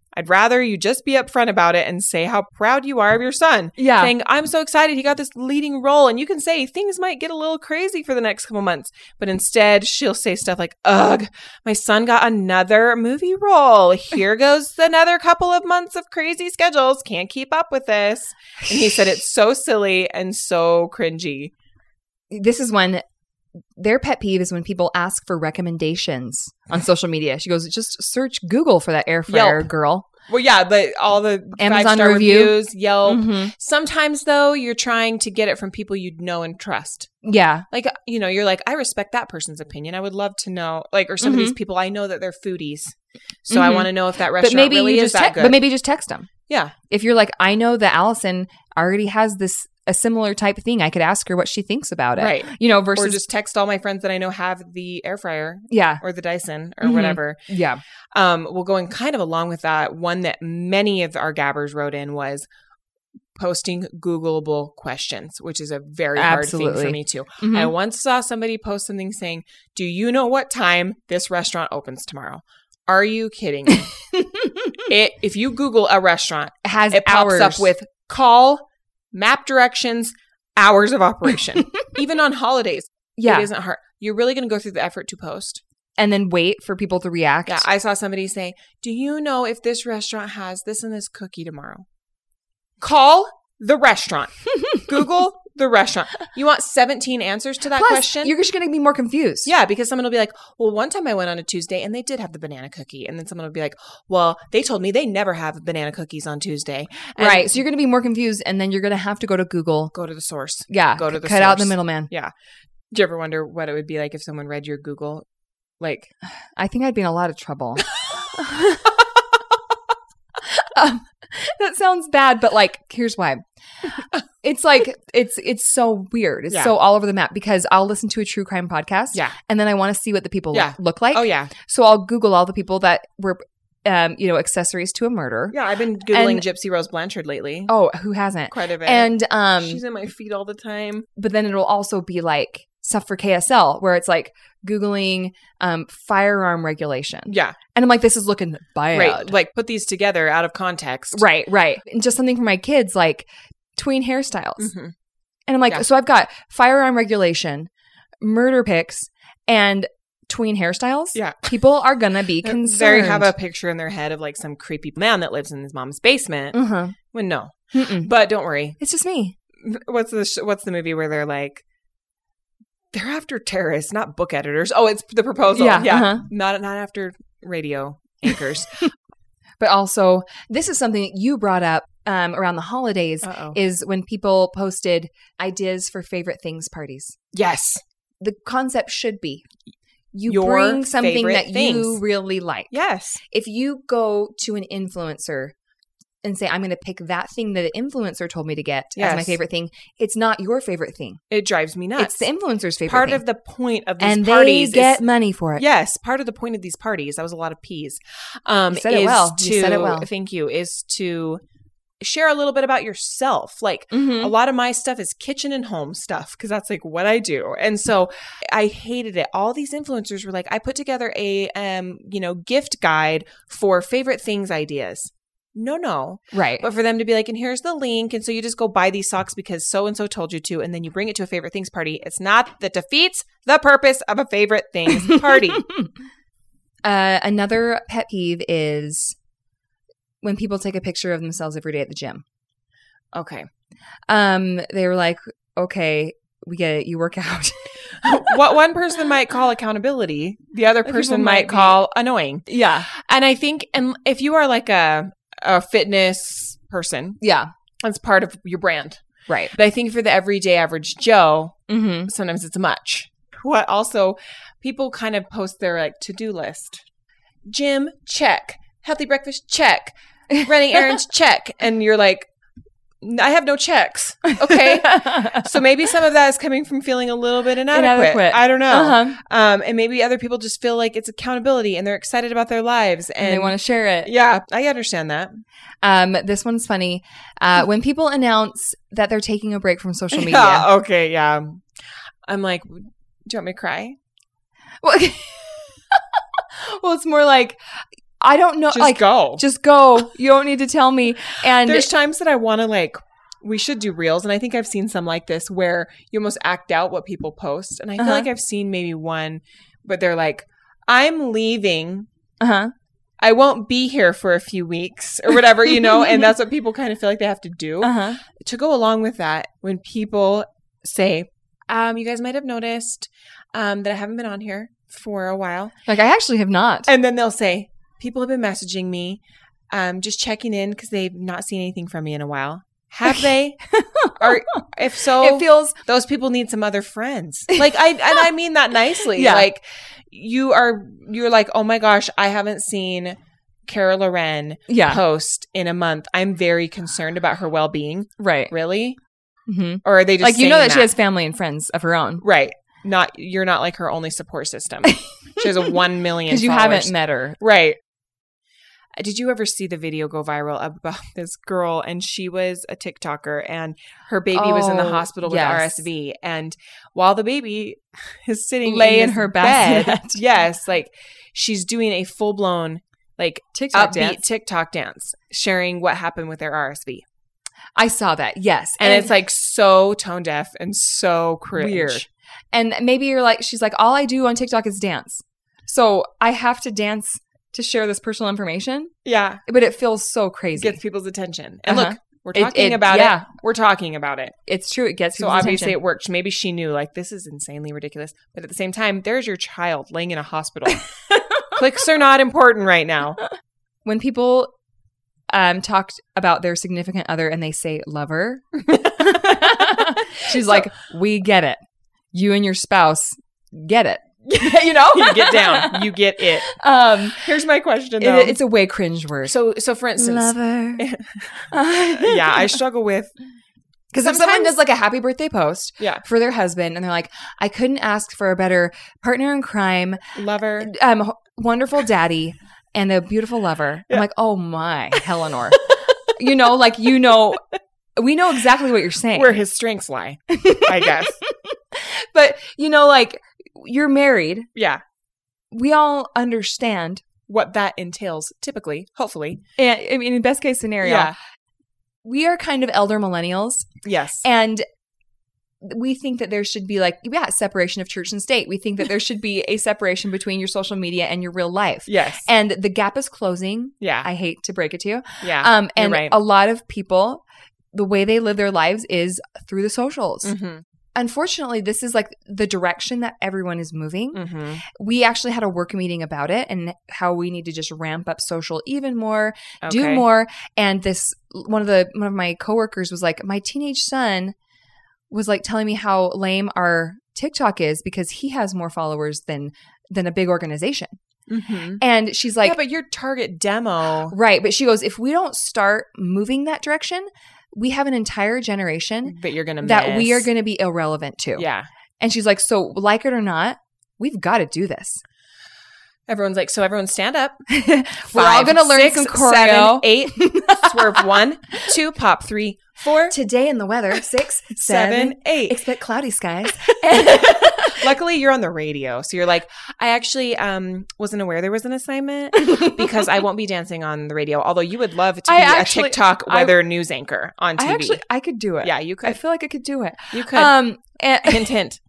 Speaker 2: I'd rather you just be upfront about it and say how proud you are of your son.
Speaker 3: Yeah.
Speaker 2: Saying, I'm so excited he got this leading role. And you can say things might get a little crazy for the next couple months. But instead, she'll say stuff like, ugh, my son got another movie role. Here goes another couple of months of crazy schedules. Can't keep up with this. And he said it's so silly and so cringy.
Speaker 3: This is when their pet peeve is when people ask for recommendations on social media. She goes, just search Google for that air fryer girl.
Speaker 2: Well, yeah, but all the
Speaker 3: Amazon
Speaker 2: 5-star
Speaker 3: review.
Speaker 2: reviews, Yelp.
Speaker 3: Mm-hmm.
Speaker 2: Sometimes, though, you're trying to get it from people you know and trust.
Speaker 3: Yeah.
Speaker 2: Like, you're like, I respect that person's opinion. I would love to know, or some of these people, I know that they're foodies. So I want to know if that restaurant really is that good.
Speaker 3: But maybe just text them.
Speaker 2: Yeah.
Speaker 3: If you're like, I know that Allison already has a similar type of thing, I could ask her what she thinks about it.
Speaker 2: Right.
Speaker 3: Versus.
Speaker 2: Or just text all my friends that I know have the air fryer.
Speaker 3: Yeah.
Speaker 2: Or the Dyson or whatever.
Speaker 3: Yeah.
Speaker 2: Well, going kind of along with that, one that many of our gabbers wrote in was posting Googleable questions, which is a very hard thing for me too.
Speaker 3: Mm-hmm.
Speaker 2: I once saw somebody post something saying, do you know what time this restaurant opens tomorrow? Are you kidding me? If you Google a restaurant, it pops up with call, map directions, hours of operation. Even on holidays.
Speaker 3: Yeah.
Speaker 2: It isn't hard. You're really going to go through the effort to post.
Speaker 3: And then wait for people to react.
Speaker 2: Yeah, I saw somebody say, do you know if this restaurant has this and this cookie tomorrow? Call the restaurant. Google the restaurant. You want 17 answers to that question?
Speaker 3: You're just going to be more confused.
Speaker 2: Yeah, because someone will be like, well, one time I went on a Tuesday and they did have the banana cookie. And then someone will be like, well, they told me they never have banana cookies on Tuesday. And
Speaker 3: right. So you're going to be more confused, and then you're going to have to go to Google.
Speaker 2: Go to the source.
Speaker 3: Yeah.
Speaker 2: Go to the
Speaker 3: cut
Speaker 2: source.
Speaker 3: out the middleman.
Speaker 2: Yeah. Do you ever wonder what it would be like if someone read your Google?
Speaker 3: I think I'd be in a lot of trouble. That sounds bad, but here's why. It's it's so weird. It's so all over the map because I'll listen to a true crime podcast.
Speaker 2: Yeah.
Speaker 3: And then I want to see what the people look like.
Speaker 2: Oh, yeah.
Speaker 3: So I'll Google all the people that were, accessories to a murder.
Speaker 2: Yeah. I've been Googling Gypsy Rose Blanchard lately.
Speaker 3: Oh, who hasn't?
Speaker 2: Quite a bit.
Speaker 3: And
Speaker 2: she's in my feed all the time.
Speaker 3: But then it'll also be stuff for KSL where it's Googling firearm regulation.
Speaker 2: Yeah.
Speaker 3: And I'm like, this is looking bad.
Speaker 2: Right. Put these together out of context.
Speaker 3: Right. And just something for my kids, tween hairstyles. Mm-hmm. And I'm like, so I've got firearm regulation, murder pics, and tween hairstyles.
Speaker 2: Yeah.
Speaker 3: People are going to be concerned.
Speaker 2: They have a picture in their head of some creepy man that lives in his mom's basement.
Speaker 3: Mm-hmm.
Speaker 2: When no.
Speaker 3: Mm-mm.
Speaker 2: But don't worry.
Speaker 3: It's just me.
Speaker 2: What's the movie where they're they're after terrorists, not book editors. Oh, it's The Proposal.
Speaker 3: Yeah.
Speaker 2: Uh-huh. Not after radio anchors.
Speaker 3: But also, this is something that you brought up around the holidays, is when people posted ideas for favorite things parties.
Speaker 2: Yes.
Speaker 3: The concept should be you
Speaker 2: Your
Speaker 3: bring something that
Speaker 2: things.
Speaker 3: you really like.
Speaker 2: Yes.
Speaker 3: If you go to an influencer and say, I'm going to pick that thing that the influencer told me to get as my favorite thing, it's not your favorite thing.
Speaker 2: It drives me nuts.
Speaker 3: It's the influencer's favorite
Speaker 2: part
Speaker 3: thing.
Speaker 2: of the point of these
Speaker 3: and
Speaker 2: parties.
Speaker 3: And they get money for it.
Speaker 2: Yes. Part of the point of these parties, that was a lot of P's.
Speaker 3: You said it well. You said it well.
Speaker 2: Thank you. Is to share a little bit about yourself. A lot of my stuff is kitchen and home stuff because that's what I do. And so I hated it. All these influencers were I put together a, gift guide for favorite things ideas. No.
Speaker 3: Right.
Speaker 2: But for them to be and here's the link. And so you just go buy these socks because so-and-so told you to. And then you bring it to a favorite things party. It's not that defeats the purpose of a favorite things party.
Speaker 3: Another pet peeve is when people take a picture of themselves every day at the gym.
Speaker 2: Okay.
Speaker 3: They were okay, we get it. You work out.
Speaker 2: What one person might call accountability, the other person might call annoying.
Speaker 3: Yeah.
Speaker 2: And I think, and if you are a fitness person, that's part of your brand.
Speaker 3: Right.
Speaker 2: But I think for the everyday average Joe, sometimes it's much. What also, people kind of post their to-do list. Gym, check. Healthy breakfast, check. Running errands, check. And you're I have no checks. Okay. So maybe some of that is coming from feeling a little bit inadequate. I don't know.
Speaker 3: Uh-huh.
Speaker 2: And maybe other people just feel it's accountability and they're excited about their lives. And
Speaker 3: they want to share it.
Speaker 2: Yeah, I understand that.
Speaker 3: This one's funny. When people announce that they're taking a break from social media.
Speaker 2: Yeah, okay, yeah. I'm do you want me to cry?
Speaker 3: Well, it's more I don't know.
Speaker 2: Just go.
Speaker 3: Just go. You don't need to tell me. And
Speaker 2: there's times that I want to like, we should do reels. And I think I've seen some like this where you almost act out what people post. And I feel like I've seen maybe one, but they're like, I'm leaving. I won't be here for a few weeks or whatever, you know, and that's what people kind of feel like they have to do. To go along with that, when people say, you guys might have noticed that I haven't been on here for a while.
Speaker 3: Like, I actually have not.
Speaker 2: And then they'll say, people have been messaging me, just checking in because they've not seen anything from me in a while. Have they? Or if so,
Speaker 3: it feels
Speaker 2: those people need some other friends. Like I mean that nicely.
Speaker 3: Yeah.
Speaker 2: Like you're like, oh my gosh, I haven't seen Cara Loren post in a month. I'm very concerned about her well-being.
Speaker 3: Right.
Speaker 2: Really? Or are they just
Speaker 3: like, you know that she has family and friends of her own.
Speaker 2: Right. You're not like her only support system. She has a 1 million
Speaker 3: because you
Speaker 2: followers.
Speaker 3: haven't met her.
Speaker 2: Right. Did you ever see the video go viral about this girl? And she was a TikToker and her baby was in the hospital with RSV. And while the baby is sitting in her bed, yes, like she's doing a full-blown like TikTok dance, sharing what happened with their RSV.
Speaker 3: I saw that. Yes.
Speaker 2: And it's like so tone deaf and so cringe.
Speaker 3: Weird. And maybe you're like, she's like, all I do on TikTok is dance. So I have to dance to share this personal information.
Speaker 2: Yeah.
Speaker 3: But it feels so crazy.
Speaker 2: It gets people's attention. And look, we're talking about it. We're talking about it.
Speaker 3: It's true. It gets people's
Speaker 2: attention. So obviously
Speaker 3: attention.
Speaker 2: it worked. Maybe she knew like this is insanely ridiculous. But at the same time, there's your child laying in a hospital. Clicks are not important right now.
Speaker 3: When people talked about their significant other and they say lover, she's like, we get it. You and your spouse get it. You know?
Speaker 2: You get down. You get it. Here's my question, though.
Speaker 3: It's a way cringe word.
Speaker 2: So for instance.
Speaker 3: Lover.
Speaker 2: Yeah, I struggle with.
Speaker 3: Because if someone does like a happy birthday post for their husband and they're like, I couldn't ask for a better partner in crime.
Speaker 2: Lover.
Speaker 3: Wonderful daddy and a beautiful lover. I'm like, oh my, Eleanor. You know, like, we know exactly what you're saying.
Speaker 2: Where his strengths lie, I guess.
Speaker 3: But, you know, like, you're married.
Speaker 2: Yeah.
Speaker 3: We all understand
Speaker 2: what that entails, typically, hopefully.
Speaker 3: And I mean, in best case scenario, we are kind of elder millennials.
Speaker 2: Yes.
Speaker 3: And we think that there should be like, separation of church and state. We think that there should be a separation between your social media and your real life.
Speaker 2: Yes.
Speaker 3: And the gap is closing.
Speaker 2: Yeah.
Speaker 3: I hate to break it to you.
Speaker 2: Yeah.
Speaker 3: And
Speaker 2: right.
Speaker 3: a lot of people, the way they live their lives is through the socials.
Speaker 2: Mm-hmm.
Speaker 3: Unfortunately, this is like the direction that everyone is moving.
Speaker 2: Mm-hmm.
Speaker 3: We actually had a work meeting about it and how we need to just ramp up social even more, do more. And one of my coworkers was like, my teenage son was like telling me how lame our TikTok is because he has more followers than a big organization.
Speaker 2: Mm-hmm.
Speaker 3: And she's like,
Speaker 2: yeah, but your target demo.
Speaker 3: Right. But she goes, if we don't start moving that direction, we have an entire generation
Speaker 2: that you're gonna
Speaker 3: that
Speaker 2: miss.
Speaker 3: we are going to be irrelevant to.
Speaker 2: Yeah.
Speaker 3: And she's like, so like it or not, we've got to do this.
Speaker 2: Everyone's like, so everyone stand up.
Speaker 3: We're all going to learn some choreo.
Speaker 2: 7, 8, swerve 1, 2, pop 3, 4.
Speaker 3: Today in the weather, 6, 7,
Speaker 2: 8.
Speaker 3: Expect cloudy skies.
Speaker 2: Luckily, you're on the radio. So you're like, I actually wasn't aware there was an assignment because I won't be dancing on the radio. Although you would love to be a TikTok weather news anchor on TV.
Speaker 3: I could do it.
Speaker 2: Yeah, you could.
Speaker 3: I feel like I could do it.
Speaker 2: You could. Hint, hint.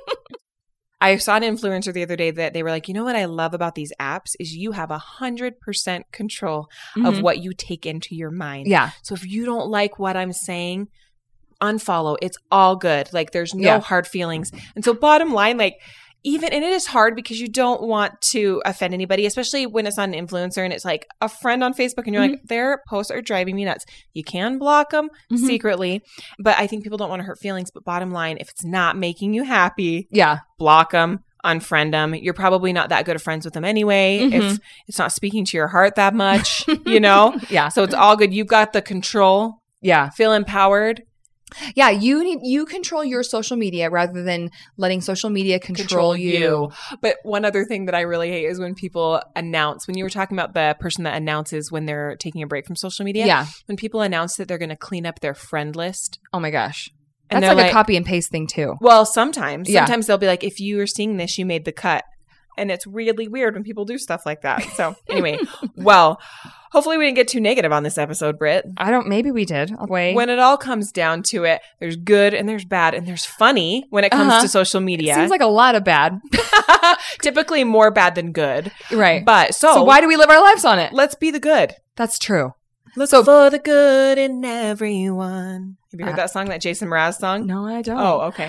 Speaker 2: I saw an influencer the other day that they were like, you know what I love about these apps is you have 100% control of what you take into your mind.
Speaker 3: Yeah.
Speaker 2: So if you don't like what I'm saying, unfollow. It's all good. Like there's no hard feelings. And so bottom line, like and it is hard because you don't want to offend anybody, especially when it's not an influencer and it's like a friend on Facebook and you're like, their posts are driving me nuts. You can block them secretly, but I think people don't want to hurt feelings. But bottom line, if it's not making you happy, block them, unfriend them. You're probably not that good of friends with them anyway. If it's not speaking to your heart that much, you know? So it's all good. You've got the control.
Speaker 3: Yeah.
Speaker 2: Feel empowered.
Speaker 3: Yeah, you control your social media rather than letting social media control you.
Speaker 2: But one other thing that I really hate is when people announce, when you were talking about the person that announces when they're taking a break from social media, when people announce that they're going to clean up their friend list.
Speaker 3: Oh my gosh.
Speaker 2: And
Speaker 3: that's like a copy and paste thing too.
Speaker 2: Well, sometimes they'll be like, if you are seeing this, you made the cut. And it's really weird when people do stuff like that. So anyway, well, hopefully we didn't get too negative on this episode, Britt.
Speaker 3: Maybe we did. Wait.
Speaker 2: When it all comes down to it, there's good and there's bad and there's funny when it comes to social media.
Speaker 3: It seems like a lot of bad.
Speaker 2: Typically more bad than good.
Speaker 3: Right.
Speaker 2: But so
Speaker 3: why do we live our lives on it?
Speaker 2: Let's be the good.
Speaker 3: That's true.
Speaker 2: Look for the good in everyone. Have you heard that song, that Jason Mraz song?
Speaker 3: No, I don't.
Speaker 2: Oh, okay.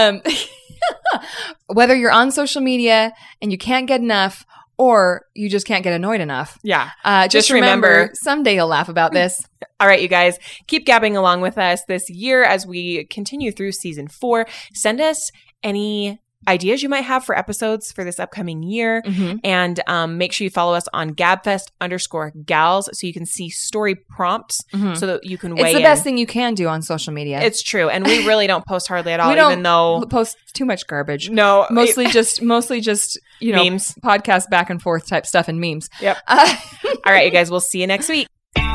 Speaker 3: Whether you're on social media and you can't get enough or you just can't get annoyed enough.
Speaker 2: Yeah.
Speaker 3: Just remember, someday you'll laugh about this.
Speaker 2: All right, you guys, keep gabbing along with us this year as we continue through season 4. Send us any ideas you might have for episodes for this upcoming year. And make sure you follow us on gabfest_gals so you can see story prompts so that you can weigh in.
Speaker 3: It's the best thing you can do on social media.
Speaker 2: It's true. And we really don't post hardly at all,
Speaker 3: we don't
Speaker 2: even though
Speaker 3: post too much garbage.
Speaker 2: No.
Speaker 3: Mostly just, you know,
Speaker 2: memes,
Speaker 3: podcast back and forth type stuff and memes.
Speaker 2: Yep. All right, you guys, we'll see you next week.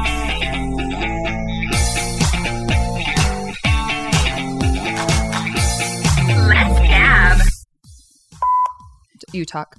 Speaker 3: You talk.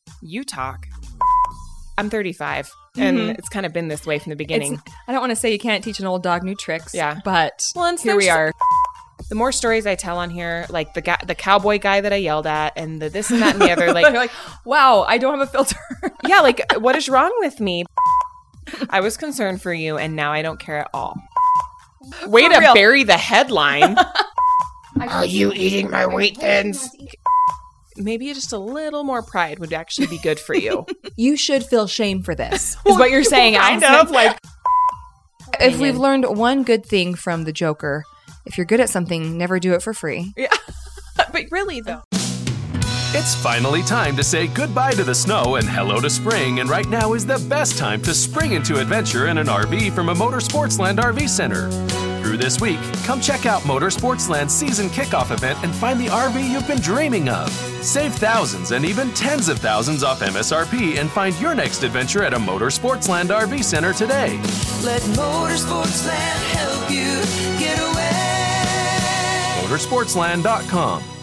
Speaker 2: I'm 35, and it's kind of been this way from the beginning.
Speaker 3: I don't want to say you can't teach an old dog new tricks.
Speaker 2: Yeah.
Speaker 3: But
Speaker 2: here we are. The more stories I tell on here, like the cowboy guy that I yelled at, and the this and that and the other,
Speaker 3: You're like, wow, I don't have a filter.
Speaker 2: Yeah, like, what is wrong with me? I was concerned for you, and now I don't care at all. Way to bury the headline. Are you eating my wheat thins? Maybe just a little more pride would actually be good for you.
Speaker 3: You should feel shame for this, is what you're saying.
Speaker 2: Kind of like.
Speaker 3: If we've learned one good thing from the Joker, if you're good at something, never do it for free.
Speaker 2: Yeah. But really, though.
Speaker 4: It's finally time to say goodbye to the snow and hello to spring, and right now is the best time to spring into adventure in an RV from a Motorsportsland RV Center. Through this week, come check out Motorsportsland's season kickoff event and find the RV you've been dreaming of. Save thousands and even tens of thousands off MSRP and find your next adventure at a Motorsportsland RV Center today.
Speaker 5: Let Motorsportsland help you get away.
Speaker 4: Motorsportsland.com